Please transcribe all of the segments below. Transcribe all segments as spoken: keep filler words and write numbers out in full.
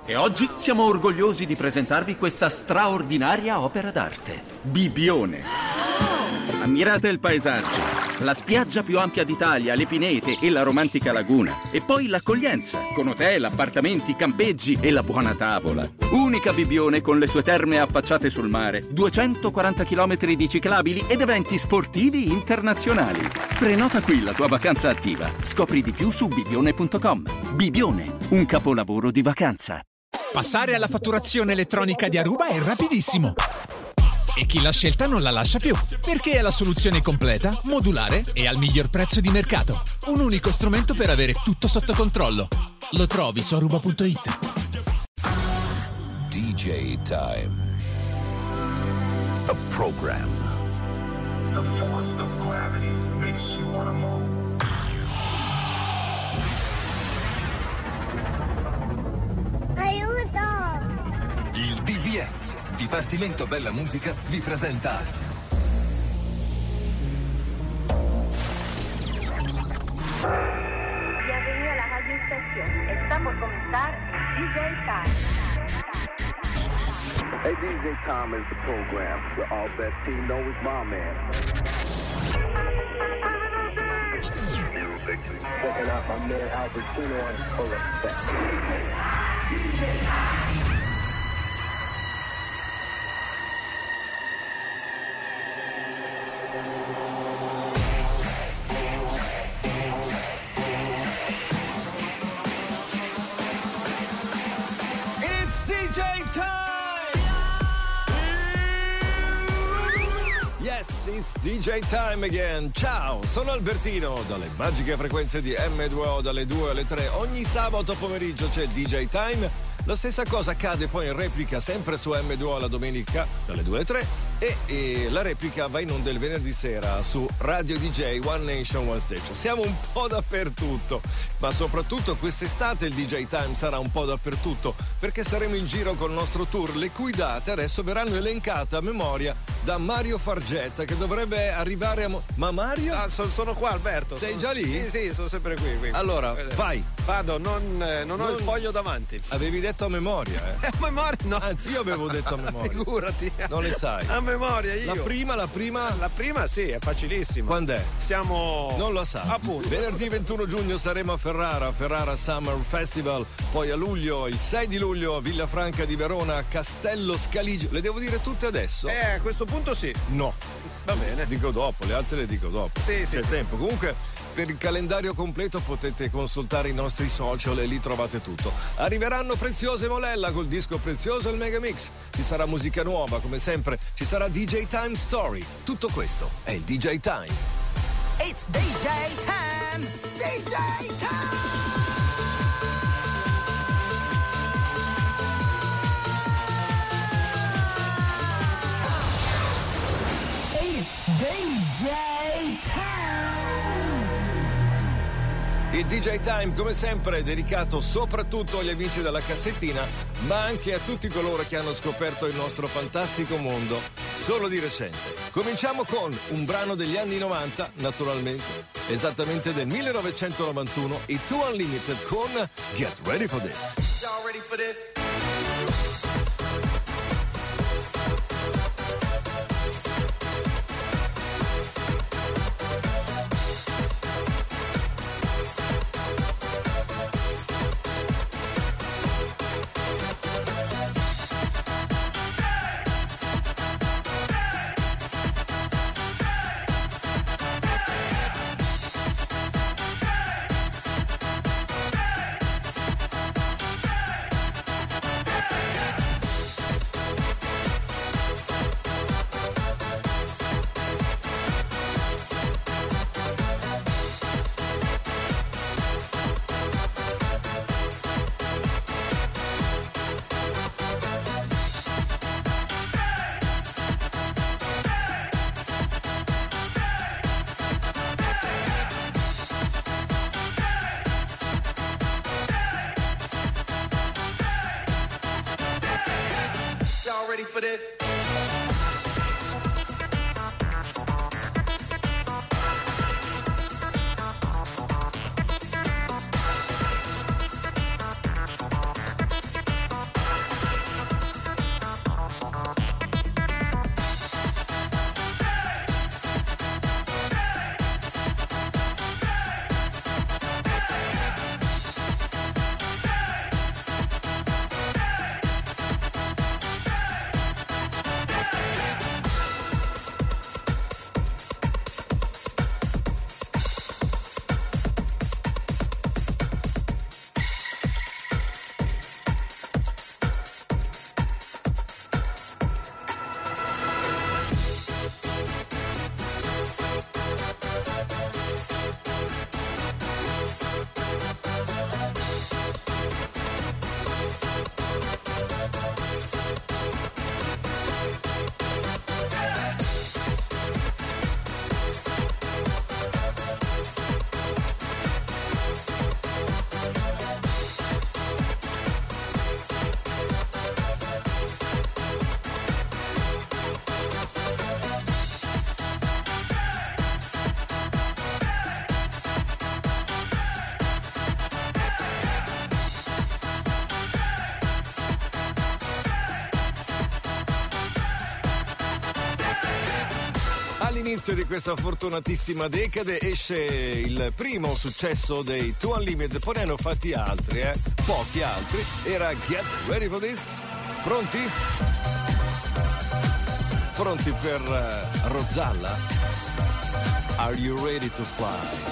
E oggi siamo orgogliosi di presentarvi questa straordinaria opera d'arte, Bibbione. Ammirate il paesaggio, la spiaggia più ampia d'Italia, le pinete e la romantica laguna. E poi l'accoglienza, con hotel, appartamenti, campeggi e la buona tavola. Unica Bibbione con le sue terme affacciate sul mare, duecentoquaranta chilometri di ciclabili ed eventi sportivi internazionali. Prenota qui la tua vacanza attiva. Scopri di più su bibbione punto com. Bibbione, un capolavoro di vacanza. Passare alla fatturazione elettronica di Aruba è rapidissimo. E chi l'ha scelta non la lascia più, perché è la soluzione completa, modulare e al miglior prezzo di mercato. Un unico strumento per avere tutto sotto controllo. Lo trovi su aruba punto it. D J Time. A program. The force of gravity makes you wanna move. Aiuto! Il D B M, Dipartimento Bella Musica, vi presenta Bienvenue a la radio station. Está por comenzar D J Time. Hey, D J Time is the program. The all best team know is my man. Checking out my man Albertino on full effect. It's D J Time! Yes, it's D J Time again. Ciao, sono Albertino, dalle magiche frequenze di M due O dalle due alle tre. Ogni sabato pomeriggio c'è D J Time. La stessa cosa accade poi in replica sempre su M due O la domenica dalle due alle tre e, e la replica va in onda il venerdì sera su Radio D J One Nation One Station. Siamo un po' dappertutto, ma soprattutto quest'estate il D J Time sarà un po' dappertutto, perché saremo in giro col nostro tour, le cui date adesso verranno elencate a memoria da Mario Fargetta, che dovrebbe arrivare a... Mo- ma Mario? Ah, so- sono qua, Alberto. Sei sono... già lì? Sì, sì, sono sempre qui. qui. Allora, Eh, vai. Vado, non, eh, non ho Non- il foglio davanti. Avevi detto a memoria, eh? A memoria, no. Anzi, io avevo detto a memoria. Figurati. Non le sai. A memoria, io. La prima, la prima... La prima sì, è facilissima. Quando è? Siamo... Non lo sa. Appunto. Venerdì ventuno giugno saremo a Ferrara, Ferrara Summer Festival, poi a luglio, il sei di luglio a Villafranca di Verona, Castello Scaligio. Le devo dire tutte adesso? Eh, a questo punto sì. No. Va bene. Dico dopo, le altre le dico dopo. Sì, sì, C'è sì. tempo. Comunque, per il calendario completo potete consultare i nostri social e lì trovate tutto. Arriveranno Prezioso e Molella col disco Prezioso e il Megamix. Ci sarà musica nuova, come sempre. Ci sarà D J Time Story. Tutto questo è il D J Time. It's D J time! D J time! It's D J time! Il D J Time, come sempre, è dedicato soprattutto agli amici della cassettina, ma anche a tutti coloro che hanno scoperto il nostro fantastico mondo solo di recente. Cominciamo con un brano degli anni novanta, naturalmente, esattamente del millenovecentonovantuno, i Two Unlimited con Get Ready for This. Y'all ready for this? Ready for this? all'inizio di questa fortunatissima decade esce il primo successo dei Two Unlimited, poi ne hanno fatti altri, eh? Pochi altri. Era Get Ready for This? Pronti? Pronti per uh, Rozzalla? Are you ready to fly?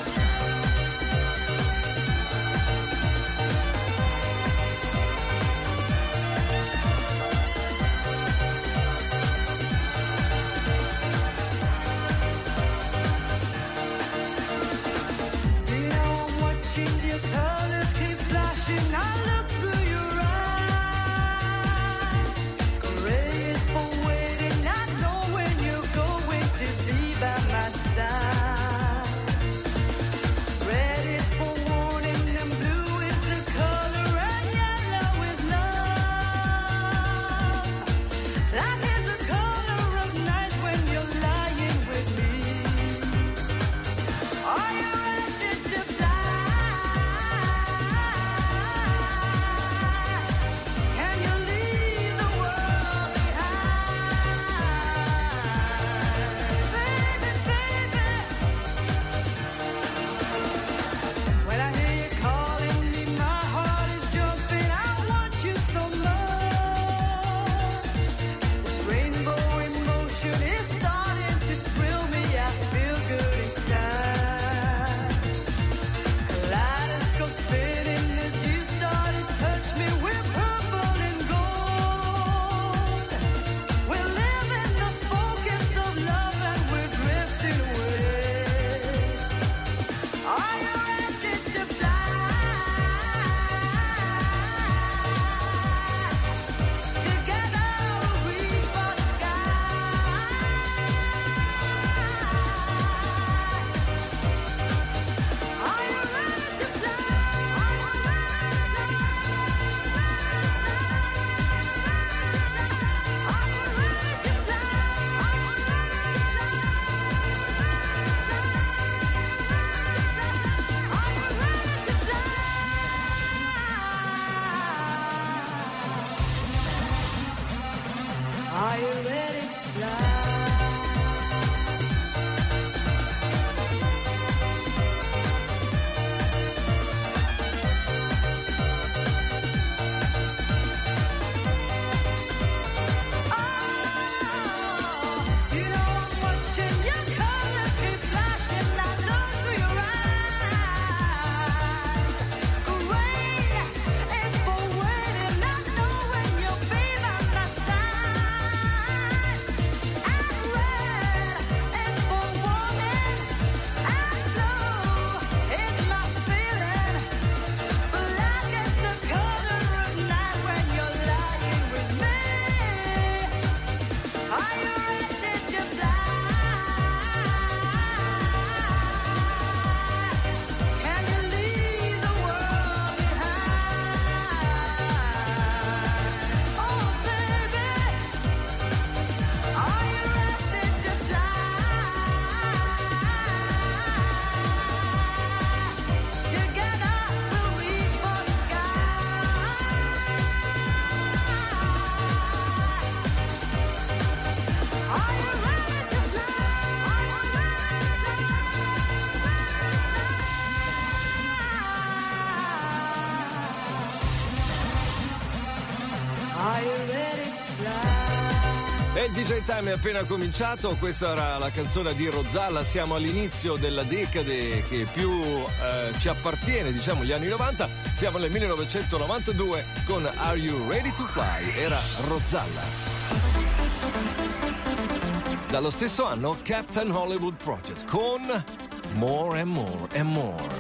E il D J Time è appena cominciato, questa era la canzone di Rozzalla, siamo all'inizio della decade che più eh, ci appartiene, diciamo gli anni novanta, siamo nel millenovecentonovantadue con Are You Ready to Fly, era Rozzalla. Dallo stesso anno Captain Hollywood Project con More and More and More.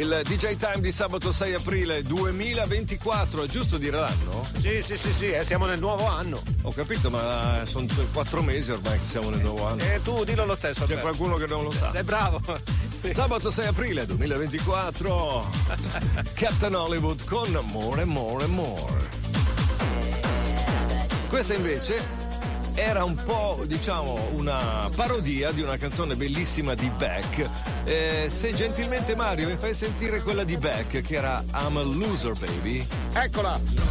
Il D J Time di sabato sei aprile duemilaventiquattro, è giusto dire l'anno? Sì, sì, sì, sì, eh, siamo nel nuovo anno. Ho capito, ma sono quattro mesi ormai che siamo nel nuovo anno. E eh, tu dillo lo stesso. C'è qualcuno che non lo sa. È bravo. Sì. Sabato sei aprile duemilaventiquattro, Captain Hollywood con More and More and More. Questa invece era un po', diciamo, una parodia di una canzone bellissima di Beck. Eh, se gentilmente Mario mi fai sentire quella di Beck, che era I'm a Loser Baby. Eccola.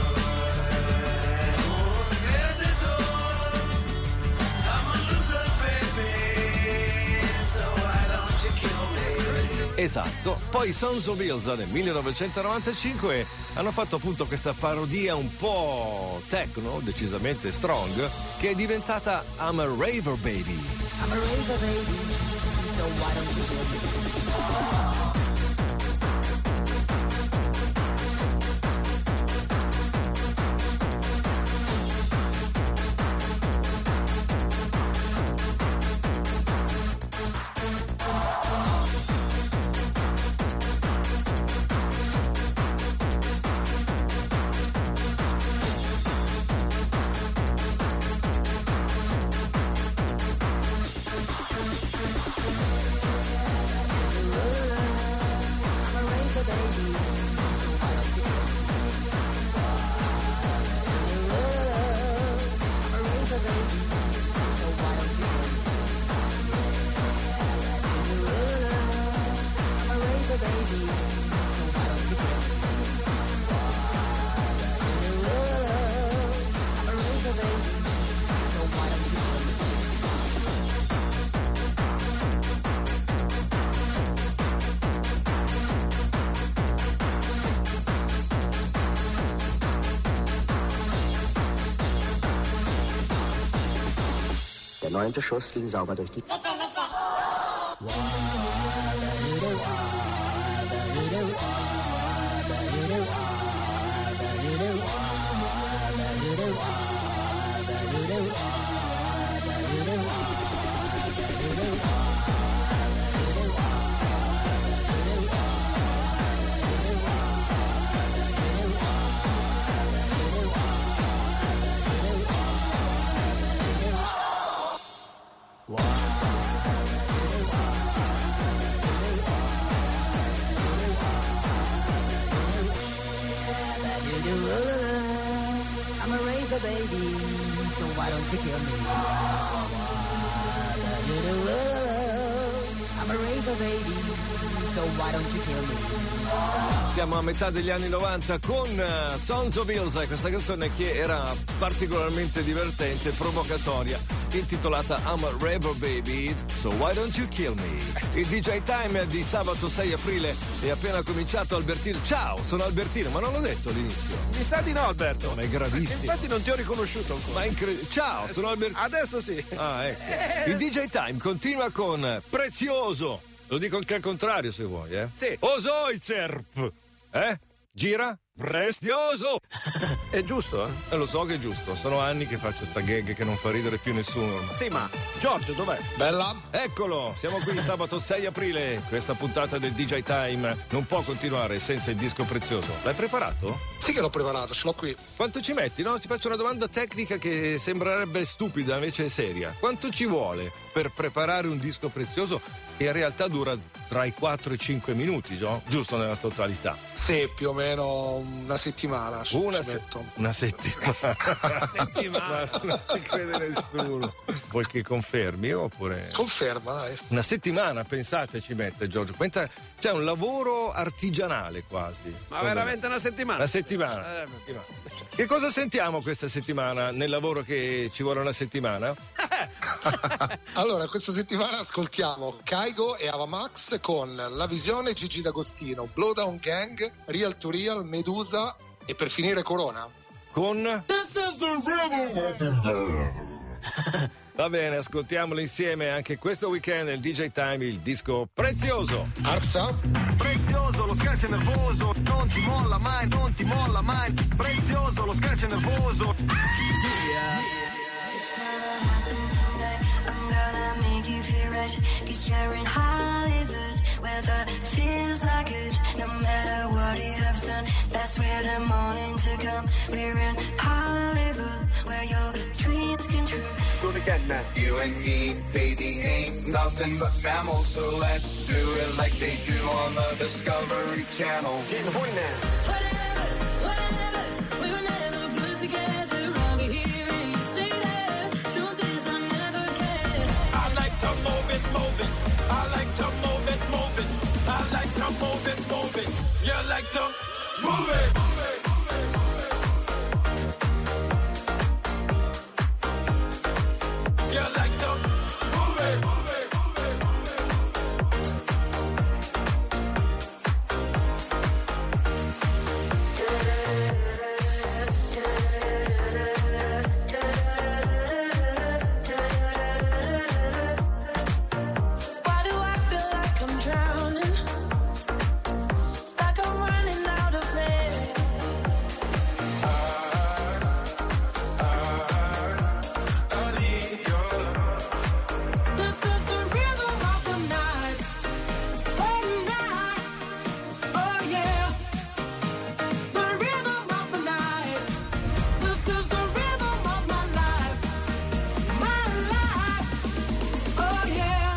Esatto, poi i Sons of Ilsa nel millenovecentonovantacinque hanno fatto appunto questa parodia un po' techno, decisamente strong, che è diventata I'm a Raver Baby. I'm a raver baby, so why don't you do it? Der neunte Schuss ging sauber durch die... I'm a razor baby, so why don't you kill me? I'm a razor baby, so why don't you kill me? Siamo a metà degli anni novanta con uh, Sons of Ilsa, questa canzone che era particolarmente divertente e provocatoria, intitolata I'm a Raver Baby, so why don't you kill me? Il D J Time di sabato sei aprile è appena cominciato. Albertino, ciao, sono Albertino, ma non l'ho detto all'inizio. Mi sa di no, Alberto. Ma è gravissimo. Infatti non ti ho riconosciuto ancora. Ma è incredibile. Ciao, sono Albertino. Adesso sì. Ah, ecco. Il D J Time continua con Prezioso. Lo dico anche al contrario se vuoi, eh? Sì. Osoizerp. Eh? Gira? Prezioso! È giusto, eh? Eh, lo so che è giusto, sono anni che faccio sta gag che non fa ridere più nessuno ormai. Sì, ma Giorgio dov'è? Bella! Eccolo, siamo qui sabato sei aprile. Questa puntata del D J Time non può continuare senza il disco prezioso. L'hai preparato? Sì che l'ho preparato, ce l'ho qui. Quanto ci metti? No, ti faccio una domanda tecnica che sembrerebbe stupida, invece è seria. Quanto ci vuole per preparare un disco prezioso che in realtà dura tra i quattro e i cinque minuti, no? Giusto nella totalità? Sì, più o meno una settimana. Ci, una, ci se- metto. una settimana. Una settimana. Ma non ci crede nessuno. Vuoi che confermi oppure? Conferma, dai. Una settimana, pensate, ci mette Giorgio. Quenta, c'è un lavoro artigianale quasi. Ma veramente una settimana? Una settimana. Eh, settimana. Che cosa sentiamo questa settimana nel lavoro che ci vuole una settimana? Allora, questa settimana ascoltiamo Kaigo e Avamax con La Visione, Gigi D'Agostino, Blowdown Gang, Real to Real, Medusa e per finire Corona. Con Va bene, ascoltiamolo insieme anche questo weekend nel D J Time, il disco prezioso. Arsa? Prezioso, lo scalcio nervoso, non ti molla mai, non ti molla mai. Prezioso, lo scalcio nervoso. I'm gonna make you feel right, 'cause you're in Hollywood weather feels like it. No matter what you have done, that's where the morning to come. We're in Hollywood, where your dreams can true. Do it again now. You and me, baby, ain't nothing but mammals, so let's do it like they do on the Discovery Channel. Getting horny now. Whatever, whatever, we were never good together. I'll be here and you stay there. Truth is I never cared. I like to move it, move it. I like to move it, move it. I like to move it, move it. You like to move it, move it. You like to move it, move it, move it, move Why do I feel like I'm drowning? Like I'm running out of air. This is the rhythm of the night. Oh, night. Oh, yeah. The rhythm of the night. This is the rhythm of my life. My life. Oh, yeah.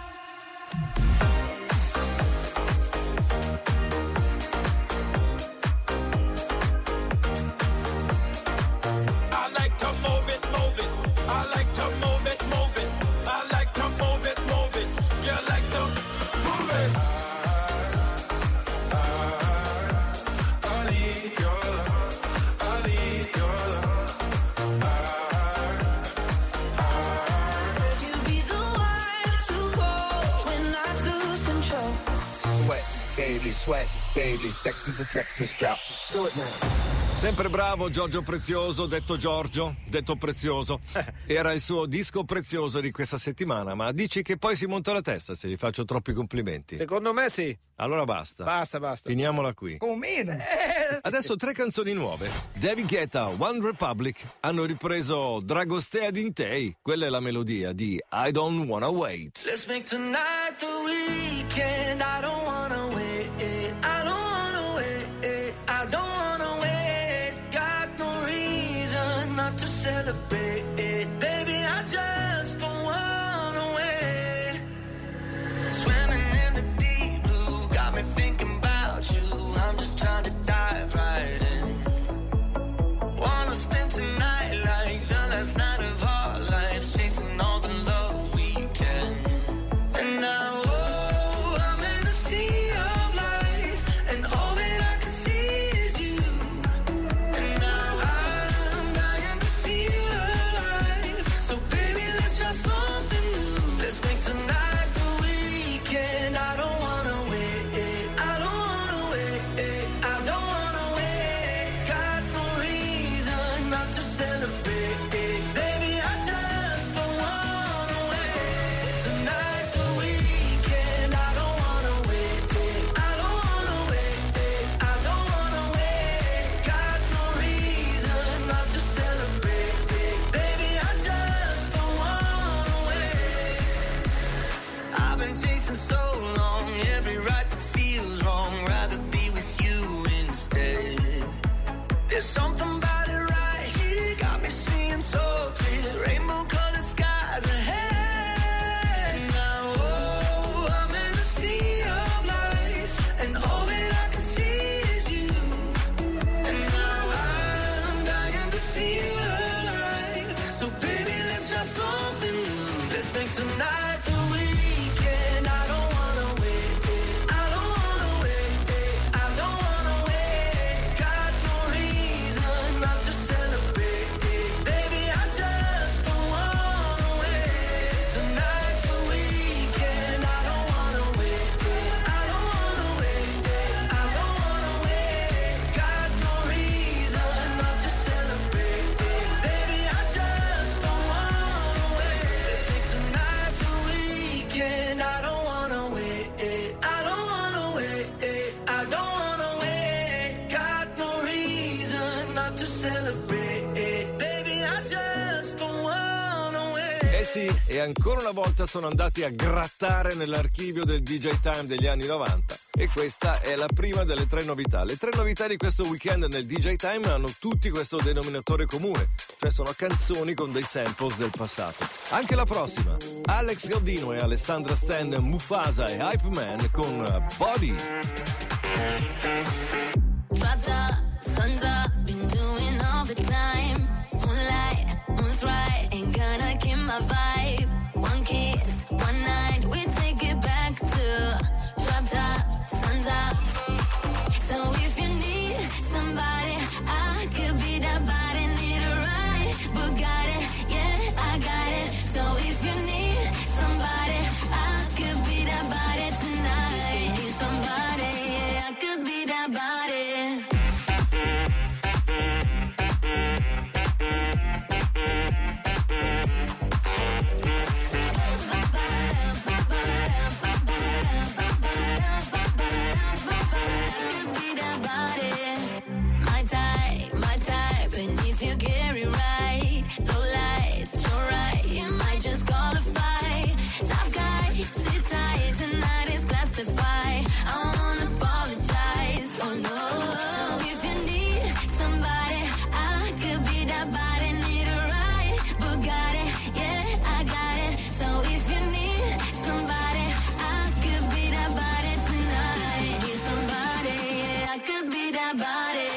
I like to move it, move it. I like to move it, move it. I like to move it, move it. You like to move it. Would you be the one to go when I lose control? Sweat, baby, sweat, baby, sex is a Texas drought. Do it now. Sempre bravo Giorgio Prezioso, detto Giorgio, detto Prezioso. Era il suo disco prezioso di questa settimana, ma dici che poi si monta la testa se gli faccio troppi complimenti. Secondo me sì. Allora basta. Basta, basta. Finiamola qui. Come? Adesso tre canzoni nuove. David Guetta, One Republic hanno ripreso Dragostea Dintei. Quella è la melodia di I Don't Wanna Wait. Let's make tonight the weekend. I don't wanna wait. I don't wanna wait. I don't wanna wait. Got no reason not to celebrate. Baby, I just don't wanna wait. Swimming in the deep blue got me thinking about you. I'm just trying to dive right in. Wanna spend tonight like the last night of our lives, chasing all the love we can. And now, oh, I'm in a sea of lights, and all that I can see is you. And now I'm dying to feel alive. So baby, let's try something new. Let's make tonight the weekend. I don't wanna wait. I don't wanna wait. I don't wanna wait. Got no reason not to celebrate. Baby, I just don't wanna wait. Tonight's the weekend. I don't wanna wait. I don't wanna wait. I don't wanna wait. Got no reason not to celebrate. Baby, I just don't wanna wait. I've been chasing so long, every right that feels wrong. Rather be with you instead. There's something about it right here, got me seeing so clear. Rainbow colored skies ahead. Now, oh, I'm in a sea of lights, and all that I can see is you. And now I'm dying to feel alive. So baby, let's try something new. Let's make tonight the weekend. I don't wanna wait. I don't wanna wait. I don't wanna wait. Got no reason Eh sì, e ancora una volta sono andati a grattare nell'archivio del D J Time degli anni novanta. E questa è la prima delle tre novità. Le tre novità di questo weekend nel D J Time hanno tutti questo denominatore comune, cioè sono canzoni con dei samples del passato. Anche la prossima, Alex Gaudino e Alessandra Stan, Mufasa e Hype Man con Body. Dropped up, sun's up, been doing overtime. Moonlight, moon's right, ain't gonna kill my vibe. One kiss, one night, we take it back to dropped up, sun's up. So if you need somebody, I could be that body. Need a ride, Bugatti, yeah, I got it. So if you need somebody, I could be that body tonight. Need somebody, yeah, I could be that body. You get it right, low lights, you're right, you might just qualify. Tough guy, sit tight, tonight is classified. I won't apologize, oh no. If you need somebody, I could be that body. Need a ride, Bugatti, yeah, I got it. So if you need somebody, I could be that body tonight. Need somebody, yeah, I could be that body.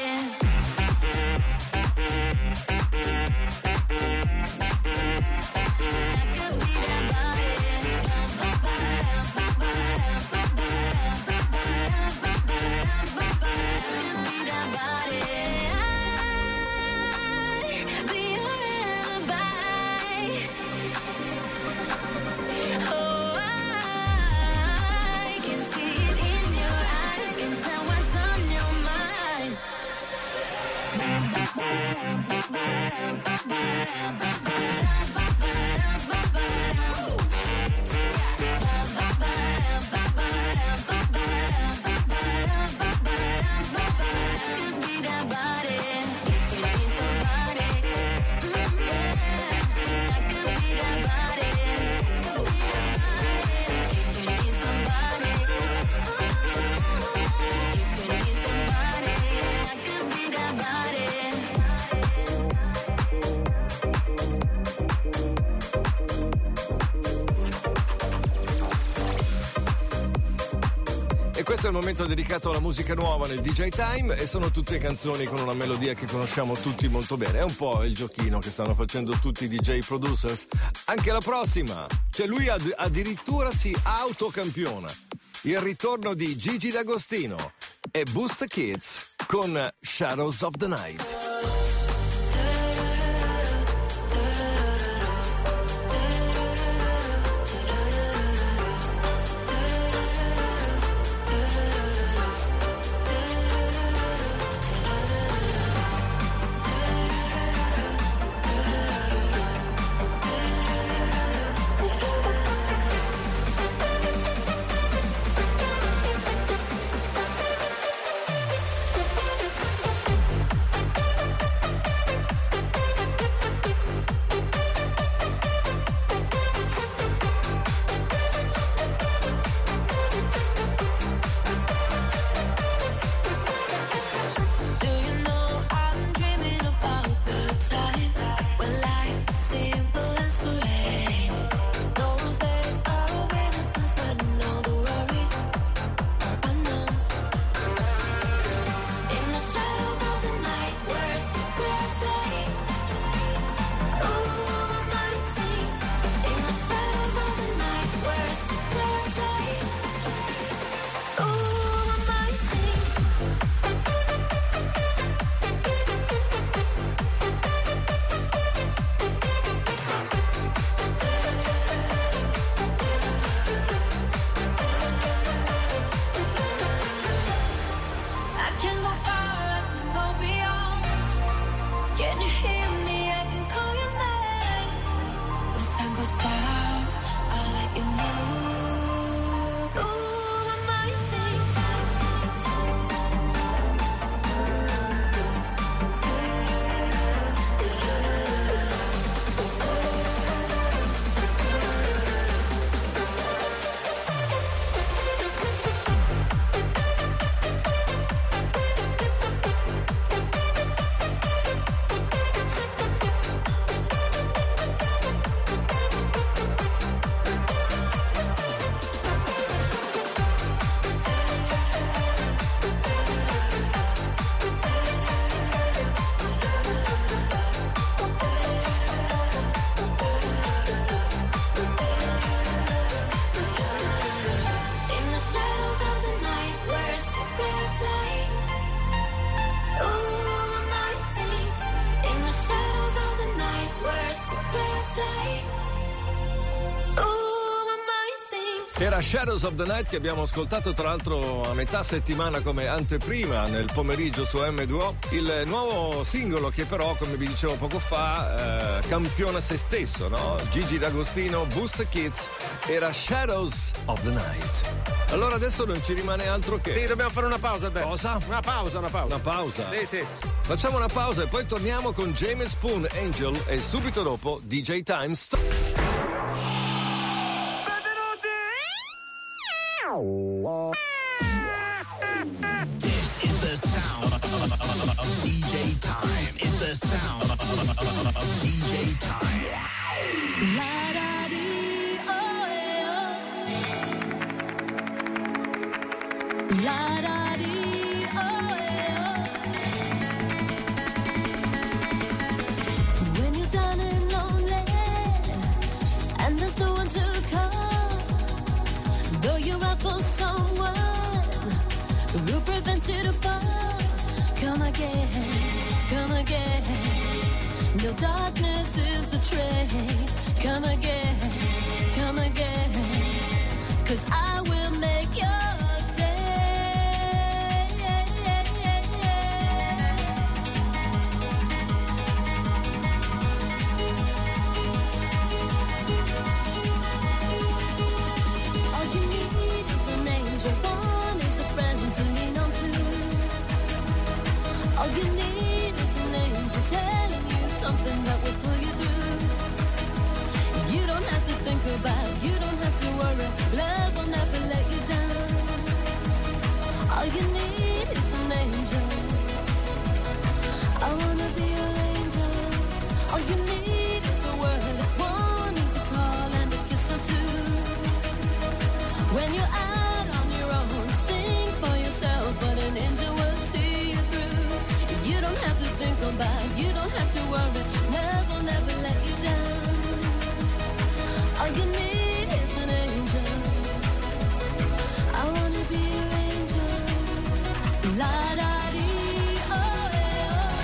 Questo è il momento dedicato alla musica nuova nel D J Time e sono tutte canzoni con una melodia che conosciamo tutti molto bene. È un po' il giochino che stanno facendo tutti i D J producers. Anche la prossima, cioè lui ad- addirittura si autocampiona. Il ritorno di Gigi D'Agostino e Booster Kids con Shadows of the Night. We'll be right back. Era Shadows of the Night che abbiamo ascoltato tra l'altro a metà settimana come anteprima nel pomeriggio su emme due o, il nuovo singolo che però, come vi dicevo poco fa, eh, campiona se stesso, no? Gigi D'Agostino, Booster Kids, era Shadows of the Night. Allora adesso non ci rimane altro che... Sì, dobbiamo fare una pausa, Alberto. Cosa? Una pausa, una pausa. Una pausa? Sì, sì. Facciamo una pausa e poi torniamo con James Spoon, Angel e subito dopo D J Time. Sto- This is the sound of D J Time. It's the sound of D J Time. La da dee, oh, eh, oh. La da dee, oh, eh, oh. When you're done and lonely, and there's no one to come, though you're out for someone who prevents you to fall, come again, come again. No darkness is the train. Come again, come again. 'Cause I will make your day. All you need is an angel, one is a friend to lean on to. All you need is an angel telling you something that will pull you through. You don't have to think about it, you don't have to worry. Love will never let you down. All you need is an angel. I wanna be your angel. All you need is a word, one is a call and a kiss or two. When you're out on your own, think for yourself, but an angel will see you through. You don't have to think about it, you don't have to worry. Love will never let you down. All you need is an angel. I wanna be your angel. La da dee, oh, eh, oh.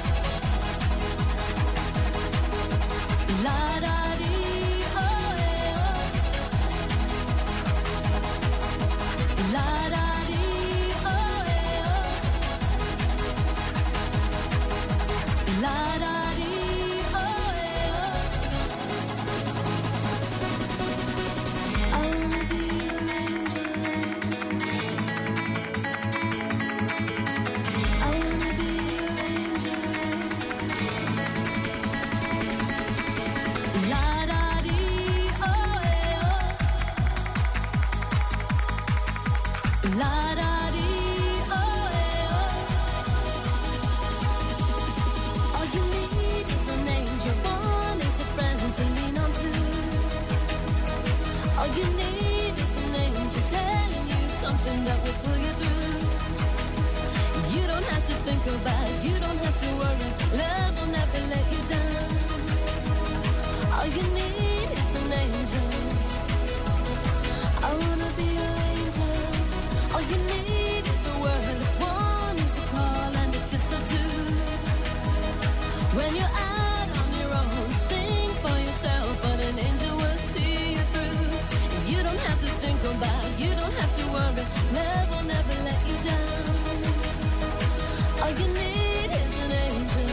La da dee, oh, eh, oh. La da dee, oh, eh, oh. La da dee, oh, eh, oh. I wanna be your angel. I wanna be your angel. La da dee, oh, eh, oh. La da dee, oh, eh, oh. All you need is an angel, one is a friend to lean on to. All you need is an angel telling you something that will pull you through. You don't have to think about it, you don't have to worry. Love will never let you down. All you need is an angel. I wanna be your angel. All you need is a word, one is a call and a kiss or two. When you're out on your own, think for yourself, but an angel will see you through. You don't have to think about it, you don't have to worry. Love will never let you down. All you need is an angel.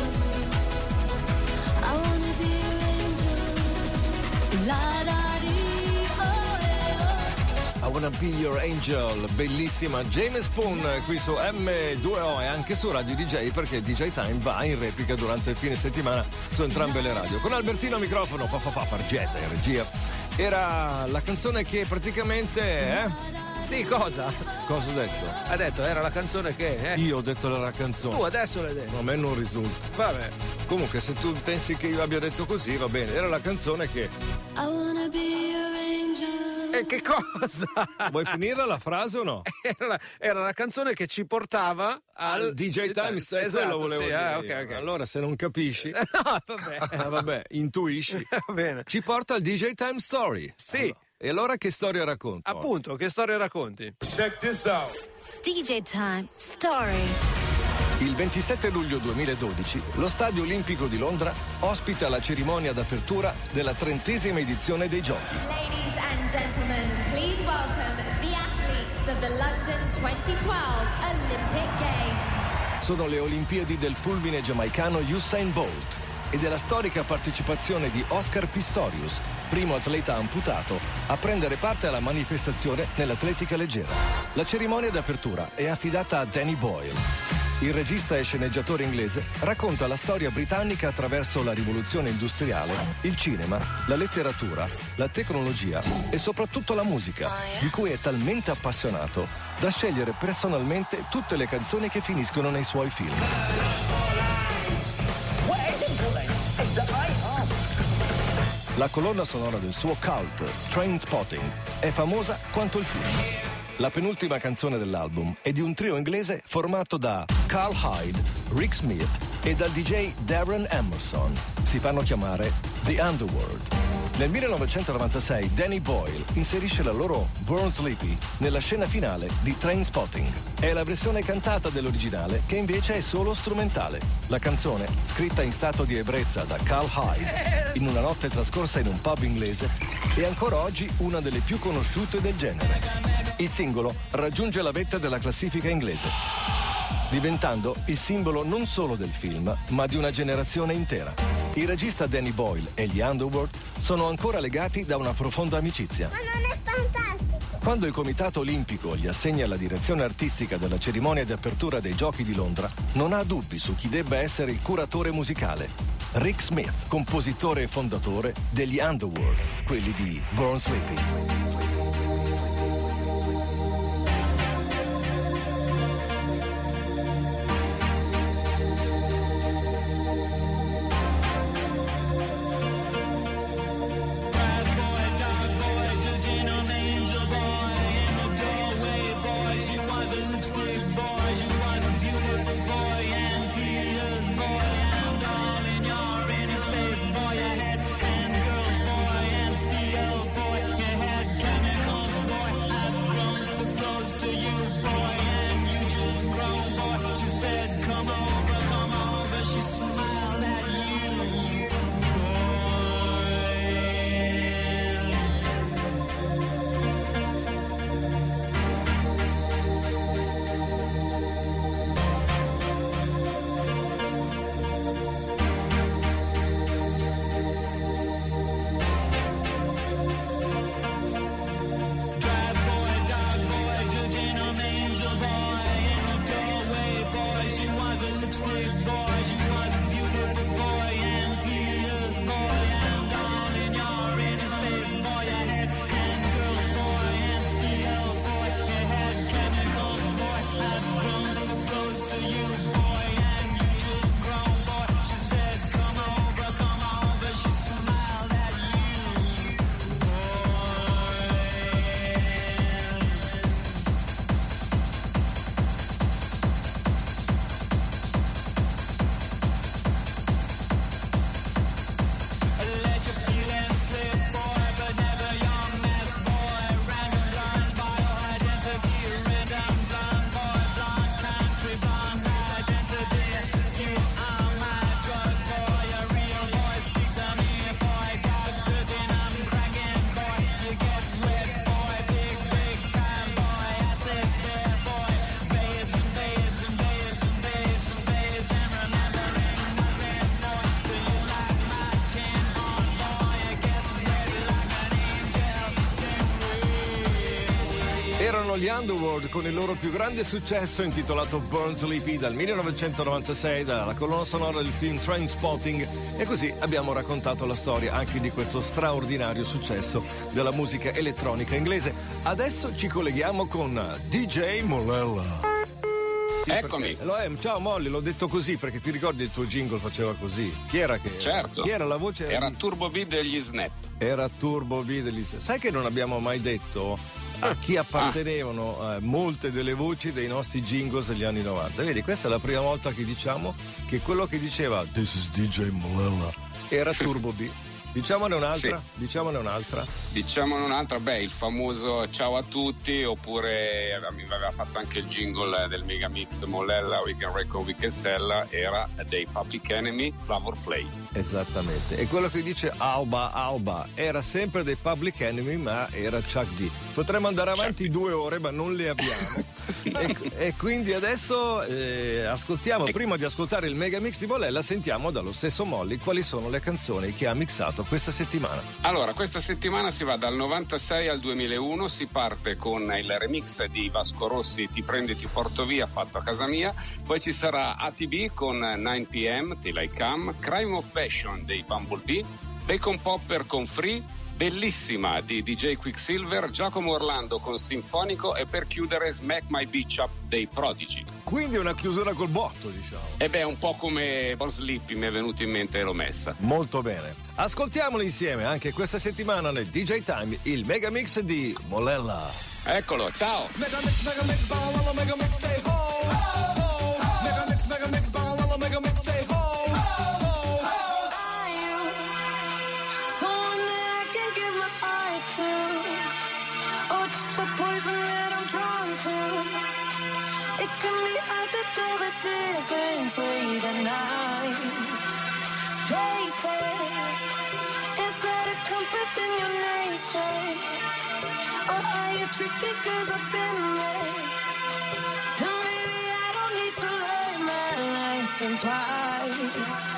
I wanna be your angel. La da dee, oh, eh, oh. I Wanna Be Your Angel, bellissima James Spoon qui su emme due o e anche su Radio D J, perché D J Time va in replica durante il fine settimana su entrambe le radio. Con Albertino al microfono, papà pa, Fargetta in regia. Era la canzone che praticamente eh? Sì, cosa? Cosa ho detto? Ha detto, era la canzone che... Eh? Io ho detto la canzone. Tu adesso l'hai detto. A me non risulta. Vabbè. Comunque, se tu pensi che io abbia detto così, va bene. Era la canzone che... I wanna be your angel. E che cosa? Vuoi finire la frase o no? Era la, era la canzone che ci portava al, al D J Time, se esatto, quello volevo sì, dire. Ah, okay, okay. Allora, se non capisci... no, vabbè. Eh, vabbè, intuisci. Va bene. Ci porta al D J Time Story. Sì. Allora, e allora che storia racconti? Appunto, che storia racconti? Check this out. D J Time Story. Il ventisette luglio duemiladodici lo Stadio Olimpico di Londra ospita la cerimonia d'apertura della trentesima edizione dei Giochi. Ladies and gentlemen, please welcome the athletes of the London twenty-twelve Olympic Games. Sono le Olimpiadi del fulmine giamaicano Usain Bolt e della storica partecipazione di Oscar Pistorius, primo atleta amputato a prendere parte alla manifestazione nell'atletica leggera. La cerimonia d'apertura è affidata a Danny Boyle. Il regista e sceneggiatore inglese racconta la storia britannica attraverso la rivoluzione industriale, il cinema, la letteratura, la tecnologia e soprattutto la musica, di cui è talmente appassionato da scegliere personalmente tutte le canzoni che finiscono nei suoi film. La colonna sonora del suo cult, Trainspotting, è famosa quanto il film. La penultima canzone dell'album è di un trio inglese formato da Carl Hyde, Rick Smith e dal D J Darren Emerson. Si fanno chiamare The Underworld. Nel millenovecentonovantasei Danny Boyle inserisce la loro Born Sleepy nella scena finale di Trainspotting. È la versione cantata dell'originale che invece è solo strumentale. La canzone, scritta in stato di ebbrezza da Carl Hyde in una notte trascorsa in un pub inglese, è ancora oggi una delle più conosciute del genere. Il singolo raggiunge la vetta della classifica inglese, diventando il simbolo non solo del film, ma di una generazione intera. Il regista Danny Boyle e gli Underworld sono ancora legati da una profonda amicizia. Ma non è fantastico? Quando il Comitato Olimpico gli assegna la direzione artistica della cerimonia di apertura dei Giochi di Londra, non ha dubbi su chi debba essere il curatore musicale. Rick Smith, compositore e fondatore degli Underworld, quelli di Born Sleepy. Erano gli Underworld con il loro più grande successo intitolato Born Sleepy dal millenovecentonovantasei, dalla colonna sonora del film Trainspotting, e così abbiamo raccontato la storia anche di questo straordinario successo della musica elettronica inglese. Adesso ci colleghiamo con D J Mollella. Eccomi. Ciao Molly, l'ho detto così perché ti ricordi il tuo jingle faceva così. Chi era che? Certo. Chi era la voce? Era Turbo B degli Snap. Era Turbo B degli Snap. Sai che non abbiamo mai detto a chi appartenevano eh, molte delle voci dei nostri jingles degli anni novanta. Vedi, questa è la prima volta che diciamo che quello che diceva This is D J Mollella era Turbo B. Diciamone un'altra, sì. diciamone un'altra. Diciamone un'altra, beh, il famoso ciao a tutti, oppure mi aveva fatto anche il jingle del Megamix Mollella, We Can Record, We Can Sell, era dei Public Enemy, Flavor Flay. Esattamente, e quello che dice Auba Auba era sempre dei Public Enemy, ma era Chuck D. Potremmo andare avanti Chuck due ore, ma non le abbiamo. e, e quindi adesso eh, ascoltiamo, prima di ascoltare il Megamix di Mollella, sentiamo dallo stesso Molly quali sono le canzoni che ha mixato questa settimana. Allora, questa settimana si va dal novantasei al duemilauno, si parte con il remix di Vasco Rossi, Ti prendo e ti porto via, fatto a casa mia, poi ci sarà A T B con nine p m, Till I Come, Crime of Passion dei Bumblebee, Bacon Popper con Free, Bellissima di D J Quicksilver, Giacomo Orlando con Sinfonico e per chiudere Smack My Bitch Up dei Prodigy. Quindi una chiusura col botto, diciamo. E beh, un po' come Paul Slippy mi è venuto in mente e l'ho messa. Molto bene. Ascoltiamoli insieme anche questa settimana nel D J Time, il Megamix di Mollella. Eccolo, ciao! Megamix, Megamix, Ballala, Megamix, say ho! Ho! Megamix, Megamix, Ballala, Megamix, say ho! Poison that I'm drawn to. It can be hard to tell the difference late at night. Play fair. Is that a compass in your nature? Or are you tricky cause I've been there? And maybe I don't need to learn that lesson twice.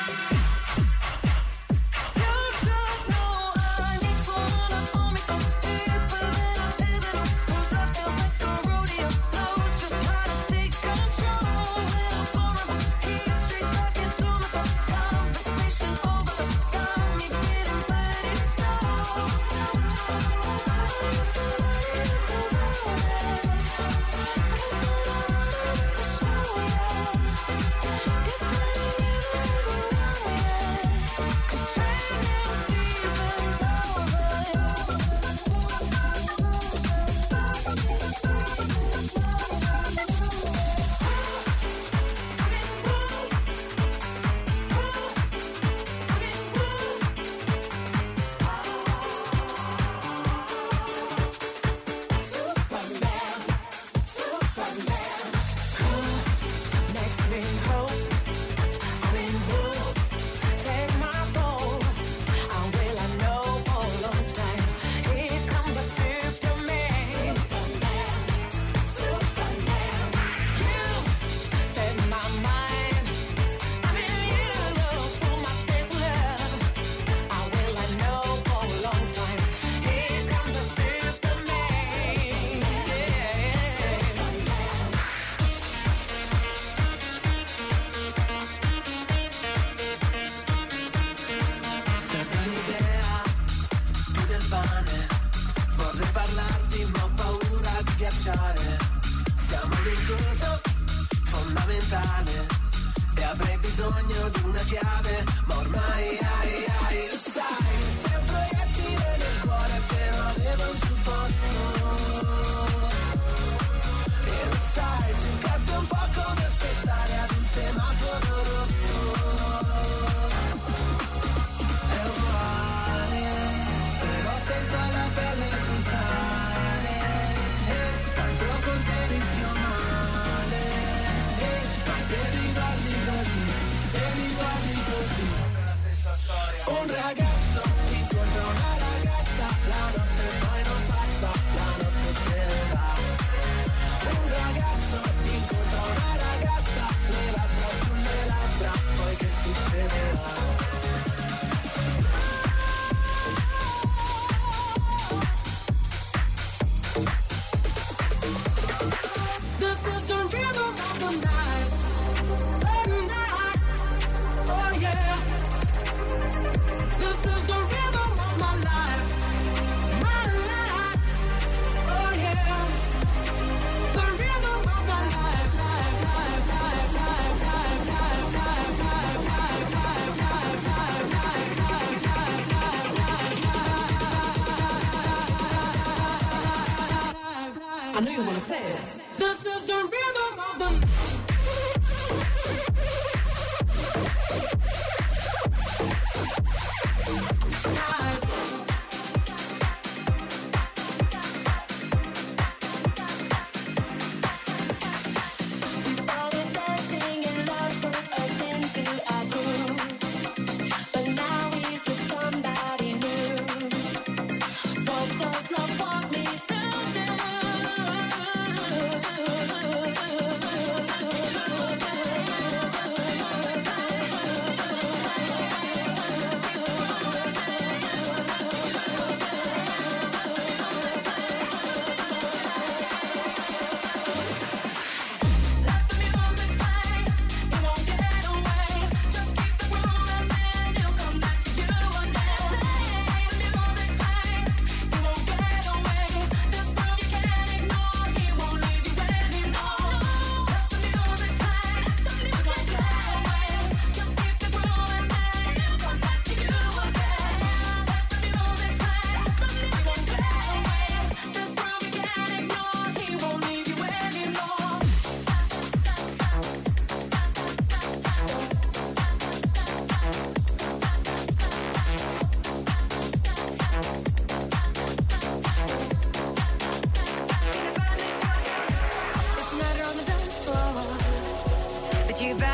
I know you wanna say it. This is the rhythm of the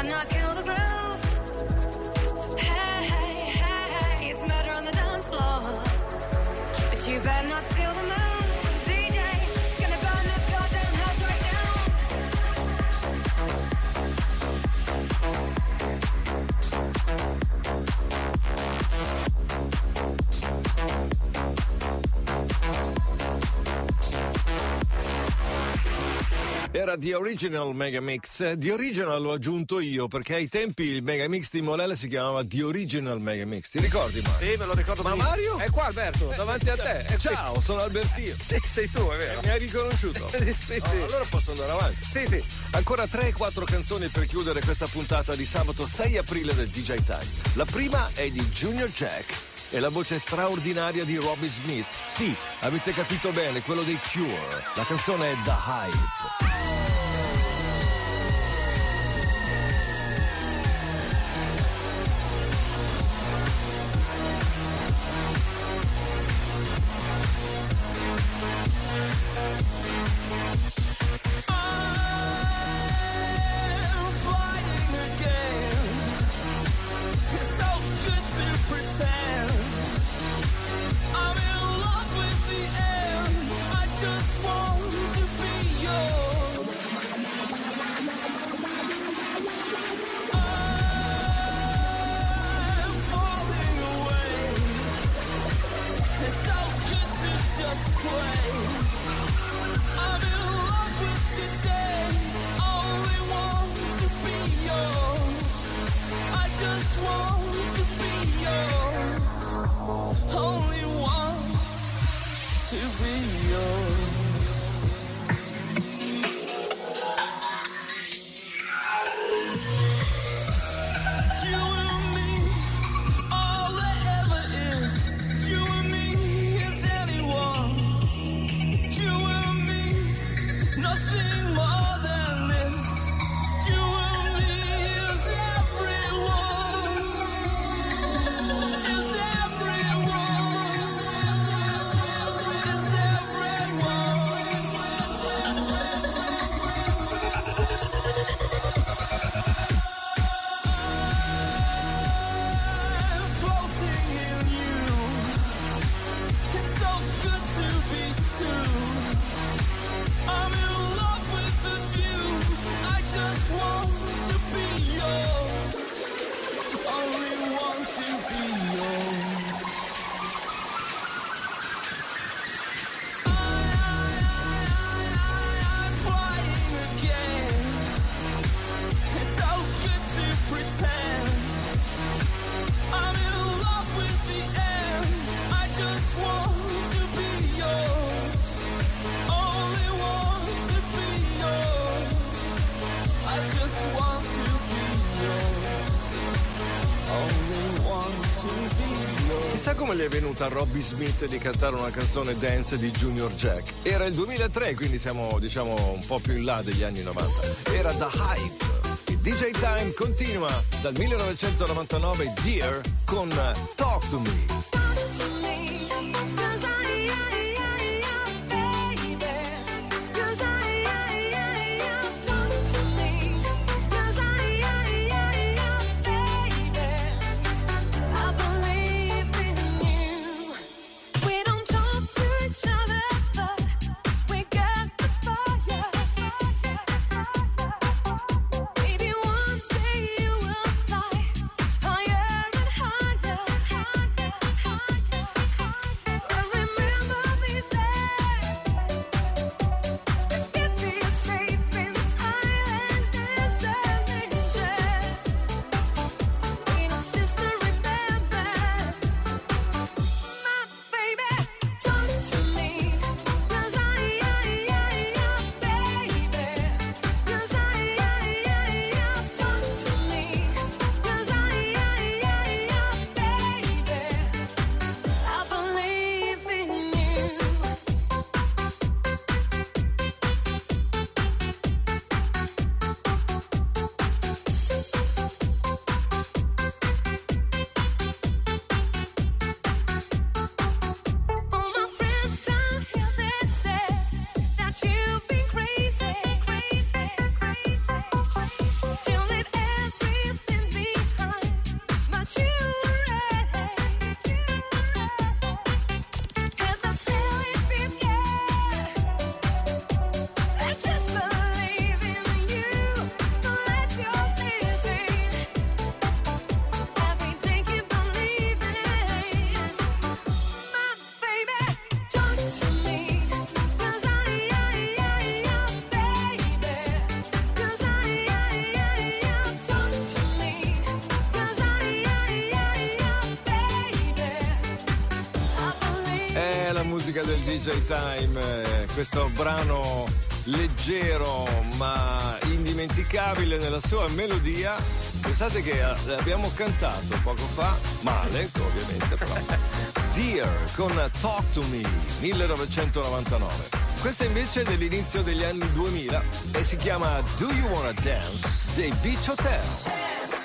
better not kill the groove. Hey, hey, hey, hey, it's murder on the dance floor. But you better not steal the moves, D J. Gonna burn this goddamn house right Era The Original Mega Mix. The Original l'ho aggiunto io perché ai tempi il Mega Mix di Morella si chiamava The Original Mega Mix. Ti ricordi, Mario? Sì, me lo ricordo. Ma benissimo. Mario? È qua, Alberto, Eh, davanti a te. È Ciao, qui. sono Albertino. Sì, sei tu, è vero. Mi hai riconosciuto? sì, sì. Oh, allora posso andare avanti. Sì, sì. Ancora tre quattro canzoni per chiudere questa puntata di sabato sei aprile del D J Time. La prima è di Junior Jack e la voce straordinaria di Robbie Smith. Sì, avete capito bene, quello dei Cure. La canzone è The Hype. Chissà come gli è venuta a Robbie Smith di cantare una canzone dance di Junior Jack. Era il duemilatré, quindi siamo diciamo un po' più in là degli anni novanta. Era The Hype. Il D J Time continua dal millenovecentonovantanove, Dear, con Talk to Me. Higher and higher. la musica del D J Time, eh, questo brano leggero ma indimenticabile nella sua melodia. Pensate che abbiamo cantato poco fa, male ovviamente però, Dear con Talk to Me millenovecentonovantanove. Questa invece è dell'inizio degli anni duemila e si chiama Do You Wanna Dance dei Beach Hotel.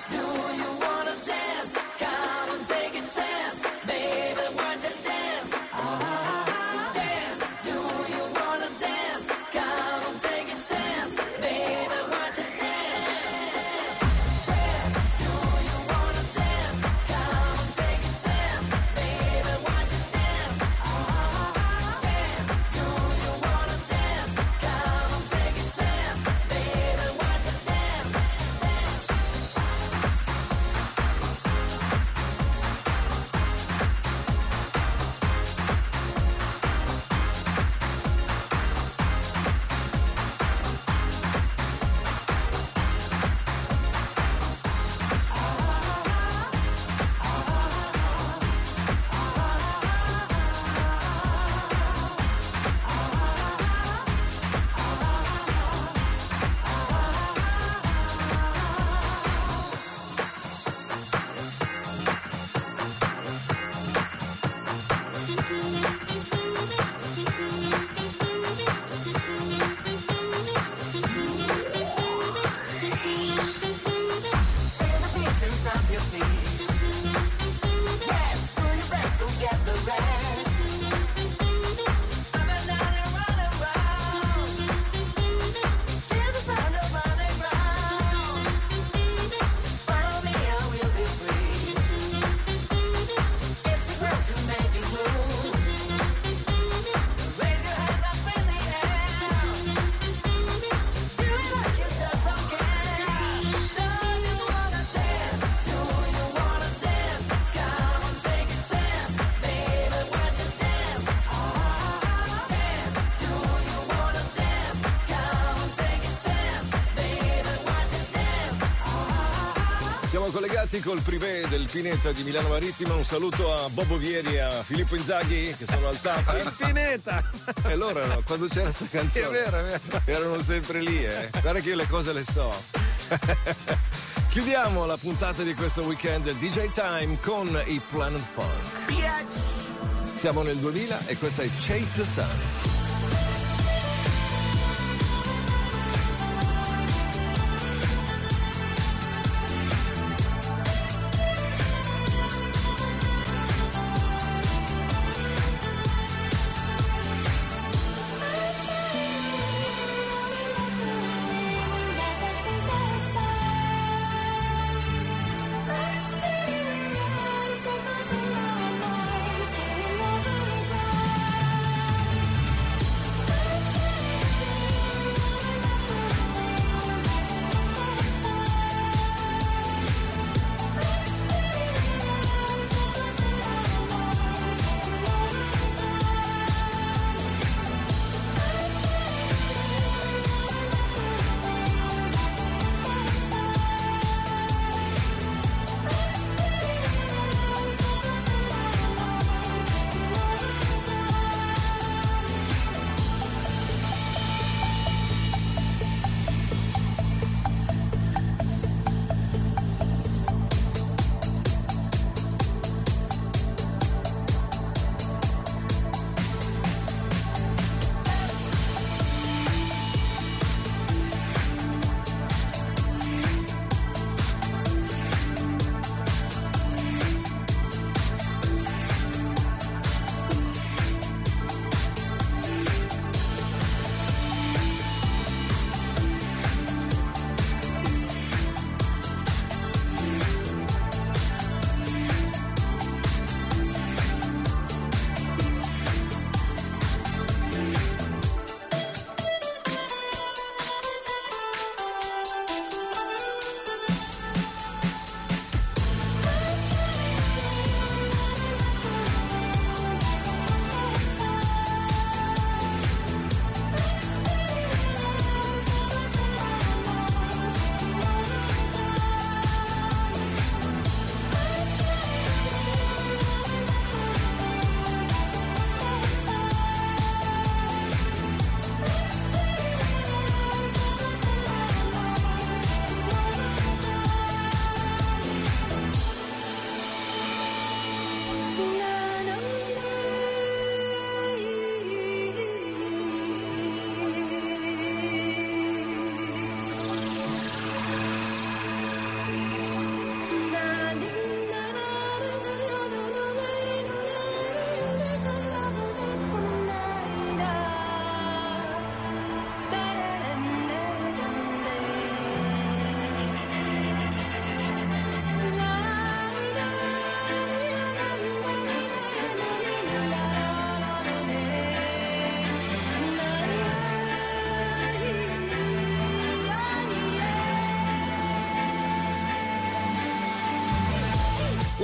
Collegati col privé del Pineta di Milano Marittima, un saluto a Bobo Vieri e a Filippo Inzaghi che sono al tappo. Il Pineta! E loro no, quando c'era questa canzone è vero, è vero. erano sempre lì, eh. Guarda che io le cose le so. Chiudiamo la puntata di questo weekend del D J Time con i Planet Funk. Siamo nel duemila e questa è Chase the Sun.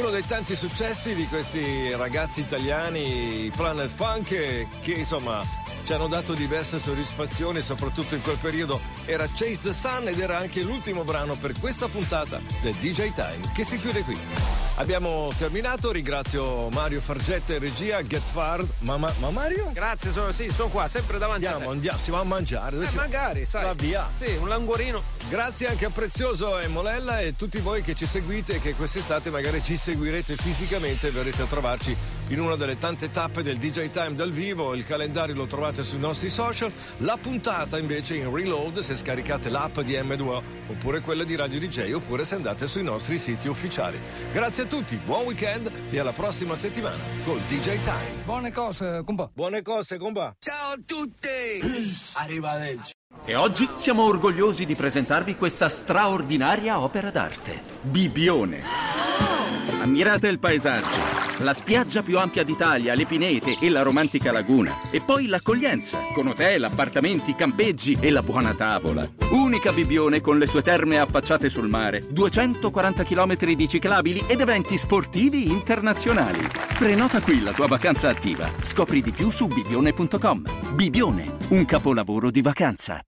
uno dei tanti successi di questi ragazzi italiani, Planet Funk, che, che insomma ci hanno dato diverse soddisfazioni, soprattutto in quel periodo. Era Chase the Sun ed era anche l'ultimo brano per questa puntata del D J Time, che si chiude qui. Abbiamo terminato, ringrazio Mario Fargetta in regia, Get Fard. Ma, ma, ma Mario? Grazie, sono, sì, sono qua, sempre davanti andiamo, a te. Andiamo, si va a mangiare. Eh, si magari, sai. Va via. Sì, un languorino. Grazie anche a Prezioso e Molella e tutti voi che ci seguite e che quest'estate magari ci seguirete fisicamente e verrete a trovarci in una delle tante tappe del D J Time dal vivo. Il calendario lo trovate sui nostri social, la puntata invece in reload se scaricate l'app di M due O oppure quella di Radio D J oppure se andate sui nostri siti ufficiali. Grazie a tutti, buon weekend e alla prossima settimana col D J Time. Buone cose, compa. Buone cose, compa. Ciao a tutti. Arrivederci. E oggi siamo orgogliosi di presentarvi questa straordinaria opera d'arte. Bibbione. Ammirate il paesaggio, la spiaggia più ampia d'Italia, le pinete e la romantica laguna. E poi l'accoglienza, con hotel, appartamenti, campeggi e la buona tavola. Unica Bibbione con le sue terme affacciate sul mare, duecentoquaranta chilometri di ciclabili ed eventi sportivi internazionali. Prenota qui la tua vacanza attiva. Scopri di più su bibbione punto com. Bibbione, un capolavoro di vacanza.